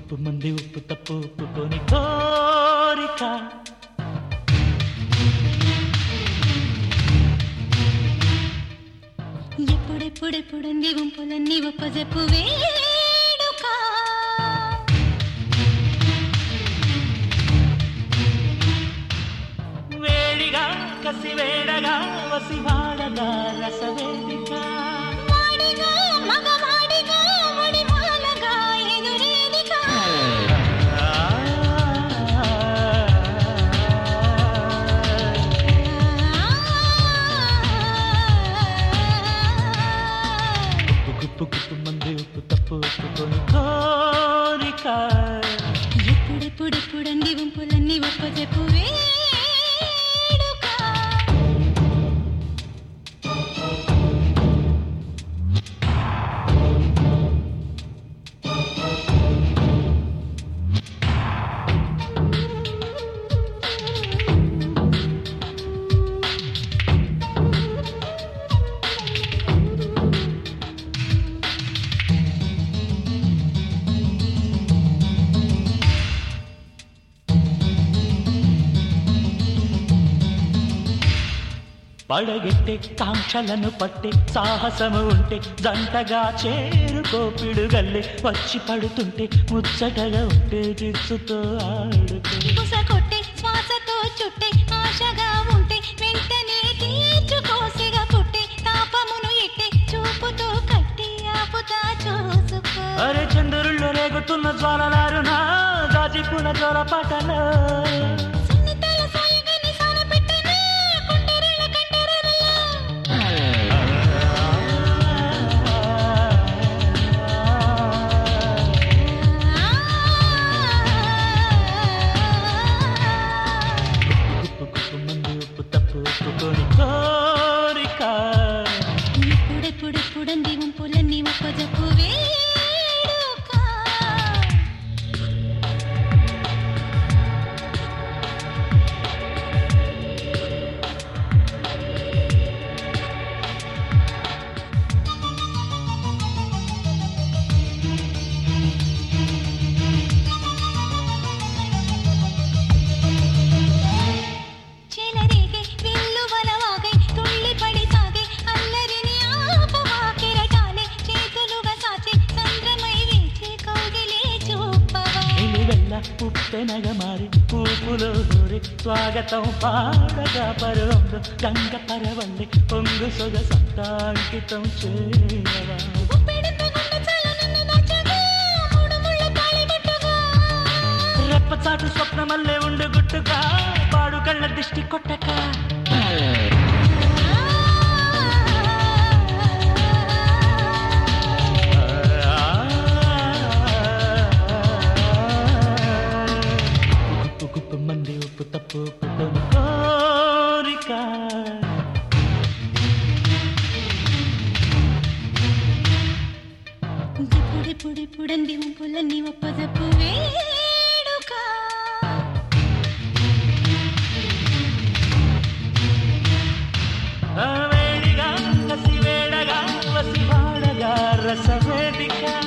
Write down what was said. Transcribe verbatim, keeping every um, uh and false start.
గుప్పు మంది ఉప్పు తప్పు ఉప్పుకొని కోరిక ఎప్పుడెప్పుడెప్పుడంది వంపులన్నీ ఒప్పజెప్పు వేడుక వేడిగా కసి వేడగా వసివాడగా రసవేదిక వాడిగా మగవాడిగా వడిమాలగా ఎదురేదిక గుప్పు గుప్పు మంది ఉప్పు తప్పు ఉప్పుకొని కోరిక ఎప్పుడెప్పుడెప్పుడంది వంపులన్నీ ఒప్పజెప్పు వేడుక పడగెట్టే కాంక్షలను పట్టే సాహసము ఉంటే జంటగా చేరుకో పిడుగల్లే వచ్చి పడుతుంటే ముచ్చటగా ఉంటే జిత్తుతో ఆడుకో బుస కొట్టే శ్వాసతో చుట్టే ఆశగా ఉంటే వెంటనే తీర్చుకోసిగా పుట్టే తాపమును ఎట్టే చూపుతో కట్టి ఆపుతా చూసుకో అరే చంద్రుల్లో రేగుతున్న జ్వాలలారునా గాజిపుల జ్వర పాటలో సున్నితాల సాయగాన్ని సానపెట్టనా కొండరెళ్ళ కండరెళ్ళ గుప్పు గుప్పు మంది ఉప్పు తప్పు ఉప్పుకొని కోరిక ఎప్పుడెప్పుడెప్పుడంది వంపులన్నీ ఒప్పజెప్పు వేడుక చెలరేగే వెల్లువలవాగై తుళ్ళిపడి సాగే అల్లరిని ఆపవా కెరటాలే చేతులుగా సాచి సంద్రమై వేచి కౌగిలే చూపవా నిలువెల్ల ఉప్పెనగ మారి పూపులో దూరి స్వాగతం పాడగా పరువంలో గంగ పరవల్లి పొంగు సొగ సంతాంకితం చేయవా ఉప్పెడంత గుండె చాలు నన్ను దాచగా మూడు ముళ్ళ తాళి పట్టుగా రెప్పచాటు స్వప్నమల్లే ఉండు గుట్టుగా పాడు కళ్ళ దిష్టి కొట్టక గుప్పు గుప్పు మంది ఉప్పు తప్పు ఉప్పుకొని కోరిక ఎప్పుడెప్పుడెప్పుడంది వంపులన్నీ ఒప్పజెప్పు వేడుక వేడిగా కసి వేడగా వసివాడగా రసవేదిక